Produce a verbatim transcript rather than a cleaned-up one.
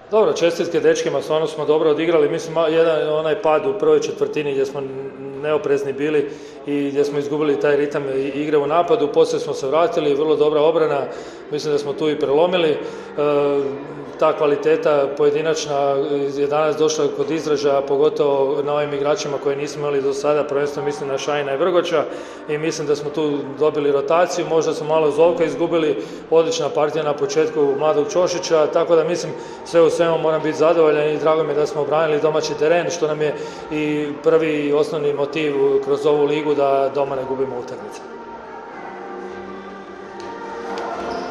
Dobro, čestitke dečkima, stvarno smo dobro odigrali. Mislim, jedan onaj pad u prvoj četvrtini gdje smo neoprezni bili i gdje smo izgubili taj ritam igre u napadu. Poslije smo se vratili, vrlo dobra obrana, mislim da smo tu i prelomili. E, ta kvaliteta pojedinačna iz jedanaest došla kod izražaja, pogotovo na ovim igračima koje nismo imali do sada, prvenstveno mislim na Šajina i Vrgoća, i mislim da smo tu dobili rotaciju, možda smo malo Zovka izgubili, odlična partija na početku mladog Ćošića, tako da mislim sve u svemu moram biti zadovoljan i drago mi je da smo obranili domaći teren, što nam je i prvi i osnovni motiv kroz ovu ligu da doma ne gubimo utakmice.